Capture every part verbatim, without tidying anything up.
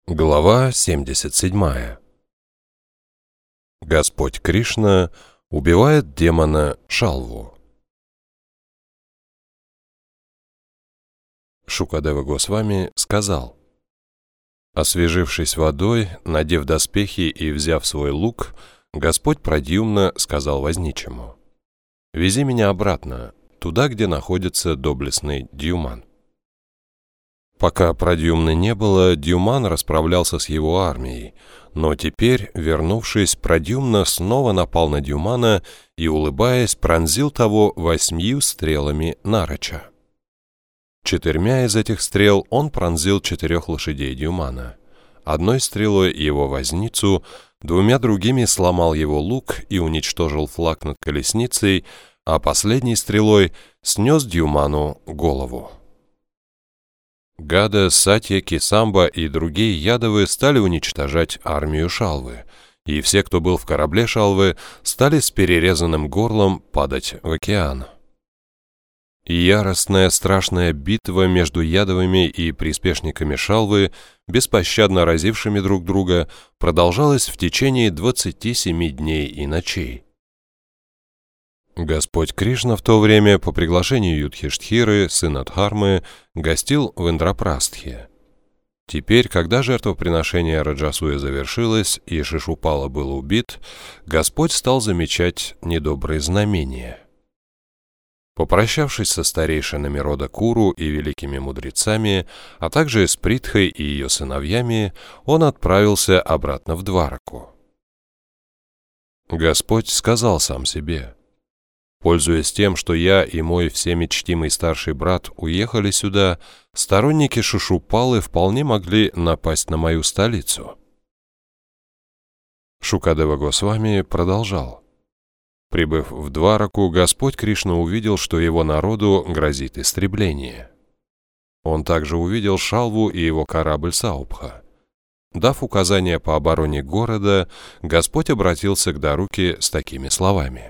Глава семьдесят седьмая. Господь Кришна убивает демона Шалву. Шукадева Госвами сказал: освежившись водой, надев доспехи и взяв свой лук, Господь Прадьюмна сказал возничему: «Вези меня обратно, туда, где находится доблестный Дьюман». Пока Прадьюмны не было, Дьюман расправлялся с его армией, но теперь, вернувшись, Прадьюмна снова напал на Дьюмана и, улыбаясь, пронзил того восьмью стрелами нароча. Четырьмя из этих стрел он пронзил четырех лошадей Дьюмана, одной стрелой его возницу, двумя другими сломал его лук и уничтожил флаг над колесницей, а последней стрелой снес Дьюману голову. Гада, Сатья, Кисамба и другие ядовы стали уничтожать армию Шалвы, и все, кто был в корабле Шалвы, стали с перерезанным горлом падать в океан. И яростная страшная битва между ядовыми и приспешниками Шалвы, беспощадно разившими друг друга, продолжалась в течение двадцати семи дней и ночей. Господь Кришна в то время по приглашению Юдхиштхиры, сына Дхармы, гостил в Индрапрастхе. Теперь, когда жертвоприношение Раджасуя завершилось и Шишупала был убит, Господь стал замечать недобрые знамения. Попрощавшись со старейшинами рода Куру и великими мудрецами, а также с Притхой и ее сыновьями, он отправился обратно в Двараку. Господь сказал сам себе: «Пользуясь тем, что я и мой всеми чтимый старший брат уехали сюда, сторонники Шишупалы вполне могли напасть на мою столицу». Шукадева Госвами продолжал: прибыв в Двараку, Господь Кришна увидел, что его народу грозит истребление. Он также увидел Шалву и его корабль Саубха. Дав указания по обороне города, Господь обратился к Даруке с такими словами.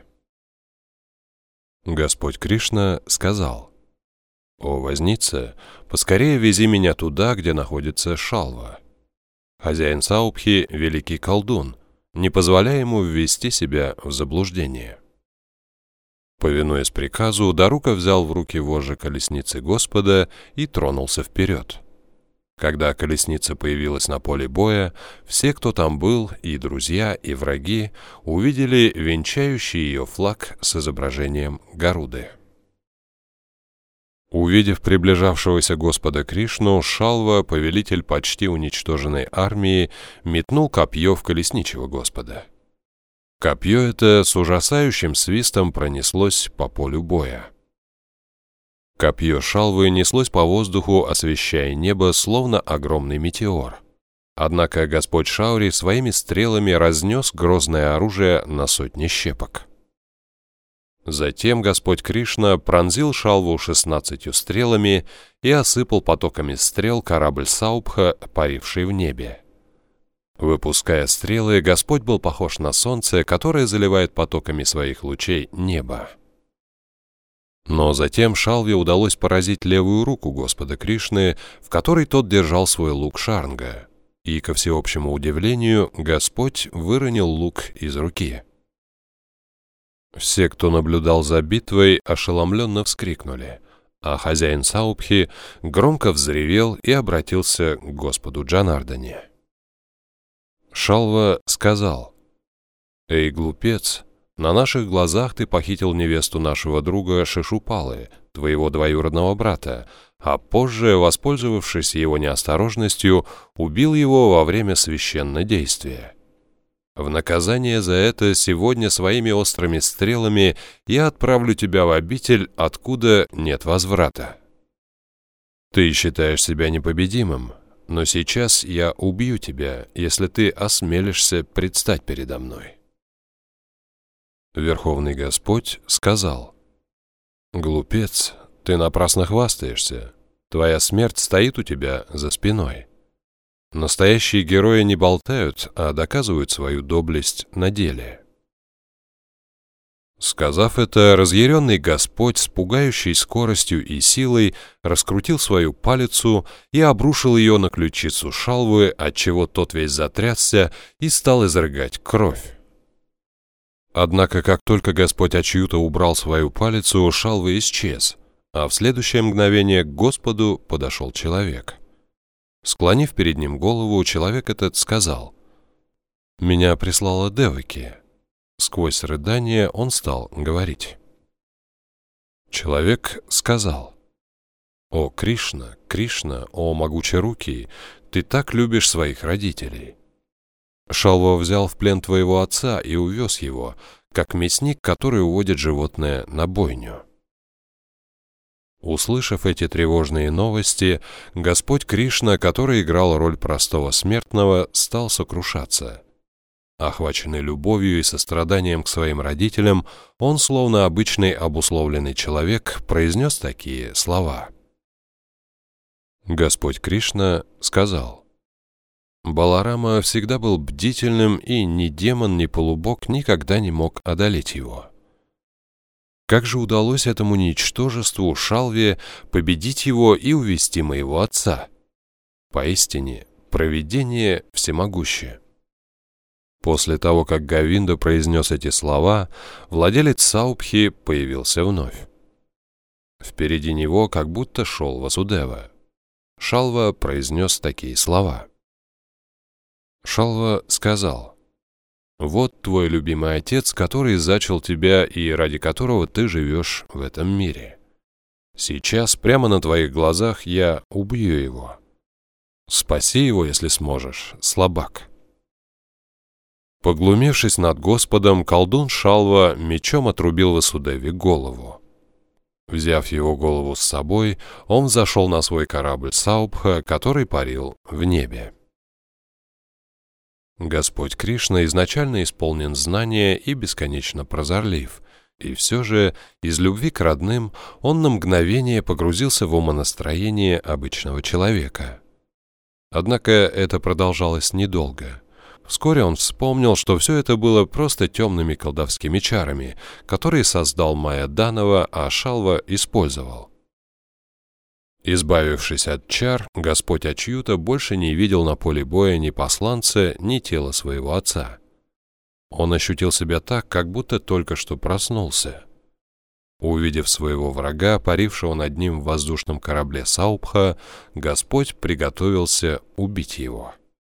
Господь Кришна сказал: «О возница, поскорее вези меня туда, где находится Шалва. Хозяин Саубхи — великий колдун, не позволяй ему ввести себя в заблуждение». Повинуясь приказу, Дарука взял в руки вожжи колесницы Господа и тронулся вперед. Когда колесница появилась на поле боя, все, кто там был, и друзья, и враги, увидели венчающий ее флаг с изображением Гаруды. Увидев приближавшегося Господа Кришну, Шалва, повелитель почти уничтоженной армии, метнул копье в колесничего Господа. Копье это с ужасающим свистом пронеслось по полю боя. Копье Шалвы неслось по воздуху, освещая небо, словно огромный метеор. Однако Господь Шаури своими стрелами разнес грозное оружие на сотни щепок. Затем Господь Кришна пронзил Шалву шестнадцатью стрелами и осыпал потоками стрел корабль Саубха, паривший в небе. Выпуская стрелы, Господь был похож на солнце, которое заливает потоками своих лучей небо. Но затем Шалве удалось поразить левую руку Господа Кришны, в которой тот держал свой лук Шарнга, и, ко всеобщему удивлению, Господь выронил лук из руки. Все, кто наблюдал за битвой, ошеломленно вскрикнули, а хозяин Саубхи громко взревел и обратился к Господу Джанардане. Шалва сказал: «Эй, глупец! На наших глазах ты похитил невесту нашего друга Шишупалы, твоего двоюродного брата, а позже, воспользовавшись его неосторожностью, убил его во время священнодействия. В наказание за это сегодня своими острыми стрелами я отправлю тебя в обитель, откуда нет возврата. Ты считаешь себя непобедимым, но сейчас я убью тебя, если ты осмелишься предстать передо мной». Верховный Господь сказал: «Глупец, ты напрасно хвастаешься. Твоя смерть стоит у тебя за спиной. Настоящие герои не болтают, а доказывают свою доблесть на деле». Сказав это, разъяренный Господь с пугающей скоростью и силой раскрутил свою палицу и обрушил ее на ключицу Шалвы, отчего тот весь затрясся и стал изрыгать кровь. Однако, как только Господь Ачьюта убрал свою палицу, Шалва исчез, а в следующее мгновение к Господу подошел человек. Склонив перед ним голову, человек этот сказал: «Меня прислала Деваки». Сквозь рыдание он стал говорить. Человек сказал: «О, Кришна, Кришна, о могучерукий, ты так любишь своих родителей. Шалва взял в плен твоего отца и увез его, как мясник, который уводит животное на бойню». Услышав эти тревожные новости, Господь Кришна, который играл роль простого смертного, стал сокрушаться. Охваченный любовью и состраданием к своим родителям, он, словно обычный обусловленный человек, произнес такие слова. Господь Кришна сказал: «Баларама всегда был бдительным, и ни демон, ни полубог никогда не мог одолеть его. Как же удалось этому ничтожеству Шалве победить его и увести моего отца? Поистине, провидение всемогущее». После того, как Говинда произнес эти слова, владелец Саубхи появился вновь. Впереди него как будто шел Васудева. Шалва произнес такие слова. Шалва сказал: «Вот твой любимый отец, который зачал тебя и ради которого ты живешь в этом мире. Сейчас прямо на твоих глазах я убью его. Спаси его, если сможешь, слабак». Поглумевшись над Господом, колдун Шалва мечом отрубил Васудеве голову. Взяв его голову с собой, он взошел на свой корабль Саубха, который парил в небе. Господь Кришна изначально исполнен знания и бесконечно прозорлив, и все же из любви к родным он на мгновение погрузился в умонастроение обычного человека. Однако это продолжалось недолго. Вскоре он вспомнил, что все это было просто темными колдовскими чарами, которые создал Майя Данова, а Шалва использовал. Избавившись от чар, Господь Ачьюта больше не видел на поле боя ни посланца, ни тела своего отца. Он ощутил себя так, как будто только что проснулся. Увидев своего врага, парившего над ним в воздушном корабле Саубха, Господь приготовился убить его.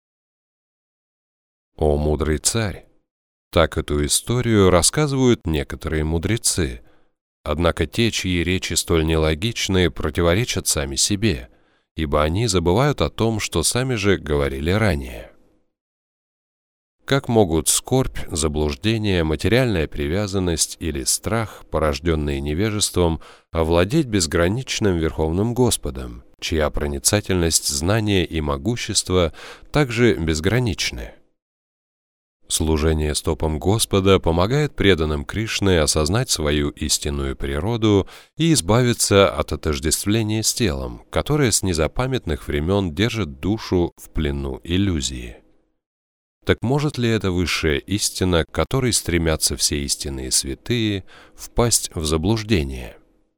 О мудрый царь! Так эту историю рассказывают некоторые мудрецы. Однако те, чьи речи столь нелогичны, противоречат сами себе, ибо они забывают о том, что сами же говорили ранее. Как могут скорбь, заблуждение, материальная привязанность или страх, порожденные невежеством, овладеть безграничным Верховным Господом, чья проницательность, знание и могущество также безграничны? Служение стопам Господа помогает преданным Кришне осознать свою истинную природу и избавиться от отождествления с телом, которое с незапамятных времен держит душу в плену иллюзии. Так может ли эта высшая истина, к которой стремятся все истинные святые, впасть в заблуждение?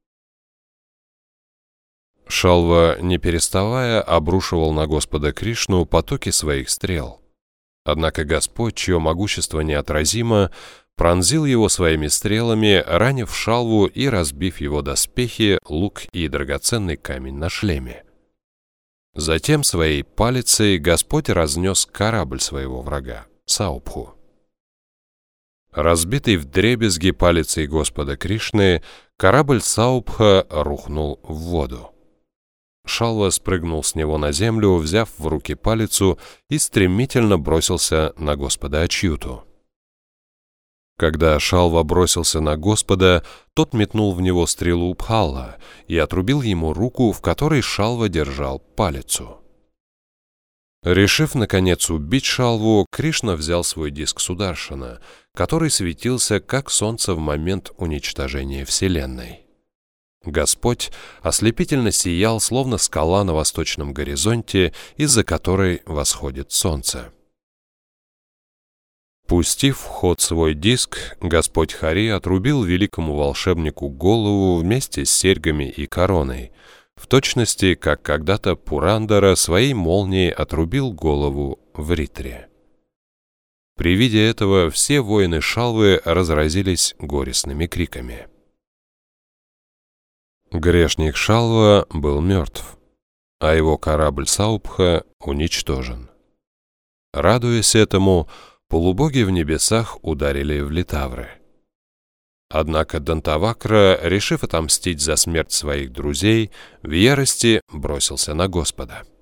Шалва, не переставая, обрушивал на Господа Кришну потоки своих стрел. Однако Господь, чье могущество неотразимо, пронзил его своими стрелами, ранив Шалву и разбив его доспехи, лук и драгоценный камень на шлеме. Затем своей палицей Господь разнес корабль своего врага, Саубху. Разбитый вдребезги палицей Господа Кришны, корабль Саубха рухнул в воду. Шалва спрыгнул с него на землю, взяв в руки палицу, и стремительно бросился на Господа Ачьюту. Когда Шалва бросился на Господа, тот метнул в него стрелу Пхалла и отрубил ему руку, в которой Шалва держал палицу. Решив, наконец, убить Шалву, Кришна взял свой диск Сударшана, который светился, как солнце в момент уничтожения Вселенной. Господь ослепительно сиял, словно скала на восточном горизонте, из-за которой восходит солнце. Пустив в ход свой диск, Господь Хари отрубил великому волшебнику голову вместе с серьгами и короной, в точности, как когда-то Пурандара своей молнией отрубил голову Вритре. При виде этого все воины Шалвы разразились горестными криками. Грешник Шалва был мертв, а его корабль Саубха уничтожен. Радуясь этому, полубоги в небесах ударили в литавры. Однако Дантавакра, решив отомстить за смерть своих друзей, в ярости бросился на Господа.